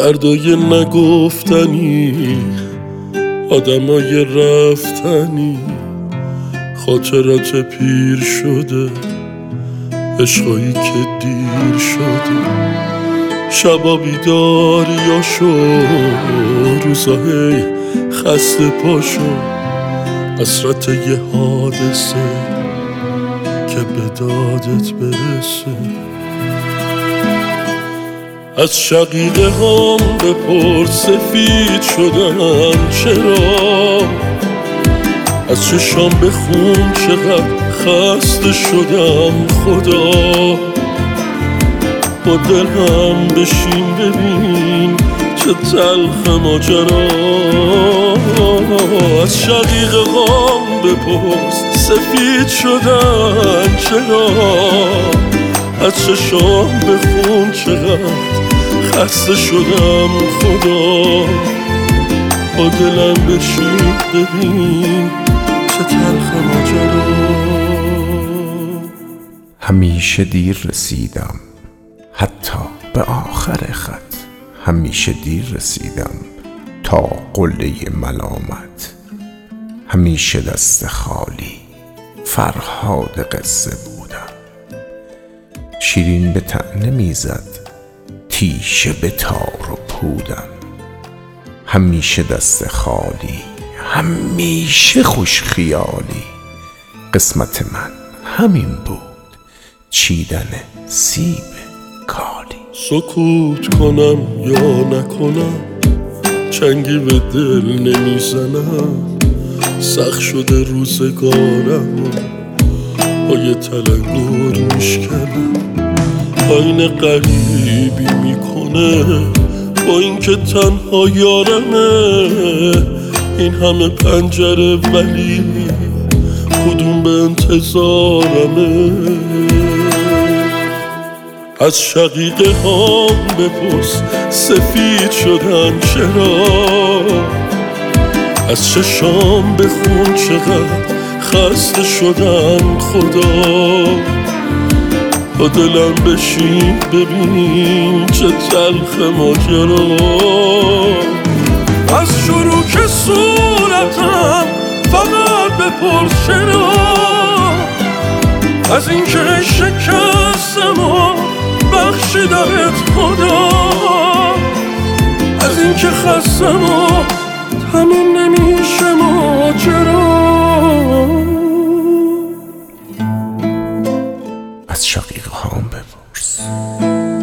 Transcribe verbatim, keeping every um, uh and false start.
دردای نگفتنی، آدمای رفتنی، خاطرات پیر شده، عشقایی که دیر شده، شبا بیداریاشو، روزای خسته پاشو، حسرت یه حادثه که به دادت برسه. از شقیقه هم بپرس سفید شدن چرا، از چشام بخون چقدر خسته شدم خدا، با دلم بشین ببین چه تلخ ماجرا. از شقیقه هم بپرس سفید شدن چرا، از چشام بخون چقدر خسته شدم خدا، با دلم بشین ببین چه تلخ ماجرا. همیشه دیر رسیدم حتی به آخر خط، همیشه دیر رسیدم تا قله ملامت، همیشه دست خالی فرهاد قصه بودم، شیرین به طعنه میزد تیشه به تار و پودم، همیشه دست خالی همیشه خوش خیالی، قسمت من همین بود چیدن سیب کالی. سکوت کنم یا نکنم، چنگی به دل نمیزنم، سخت شده روزگارم با یه تلنگر میشکنم، آینه غریبی میکنه با اینکه تنها یارمه، این همه پنجره ولی کدوم به انتظارمه. از شقیقه هم بپرس سفید شدن چرا، از چشام بخون چقدر خسته شدم خدا، با دلم بشین ببین چه تلخ ماجرا. از شروع که صورتم فقط بپرس چرا، از اینکه شکستم و بخشیدمت خدا، از اینکه خستم و تموم نمیشه ماجرا. از شقیقه هم بپرس.